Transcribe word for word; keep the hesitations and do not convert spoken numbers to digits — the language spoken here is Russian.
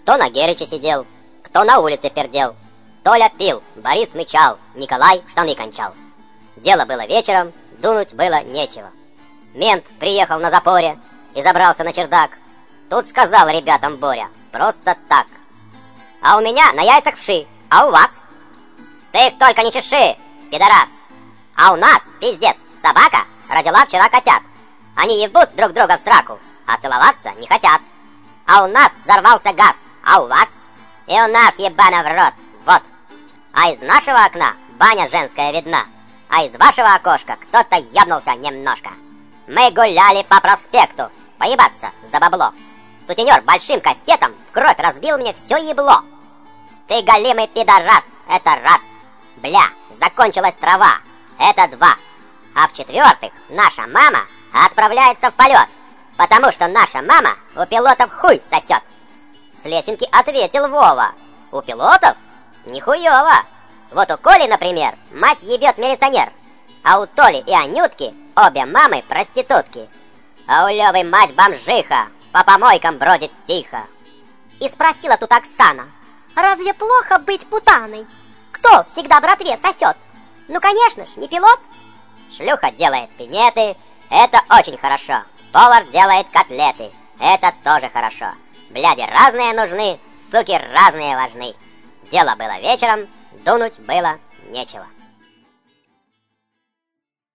Кто на Гериче сидел, кто на улице пердел. Толя пил, Борис мычал, Николай штаны кончал. Дело было вечером, дунуть было нечего. Мент приехал на запоре и забрался на чердак. Тут сказал ребятам Боря: просто так: а у меня на яйцах вши, а у вас? Ты их только не чеши, пидорас. А у нас, пиздец, собака родила вчера котят. Они ебут друг друга в сраку, а целоваться не хотят. А у нас взорвался газ, а у вас? И у нас ебано в рот, вот. А из нашего окна баня женская видна, а из вашего окошка кто-то ебнулся немножко. Мы гуляли по проспекту, поебаться за бабло. Сутенер большим кастетом в кровь разбил мне все ебло. Ты голимый пидорас, это раз. Бля, закончилась трава, это два. А в-четвертых, наша мама отправляется в полет, потому что наша мама у пилотов хуй сосет. С лесенки ответил Вова: у пилотов? Нихуево. Вот у Коли, например, мать ебет милиционер, а у Толи и Анютки обе мамы проститутки. А у Лёвы мать бомжиха, по помойкам бродит тихо. И спросила тут Оксана: разве плохо быть путаной? Кто всегда братве сосет? Ну, конечно ж, не пилот. Шлюха делает пинеты, это очень хорошо. Повар делает котлеты, это тоже хорошо. Бляди разные нужны, суки разные важны. Дело было вечером, дунуть было нечего.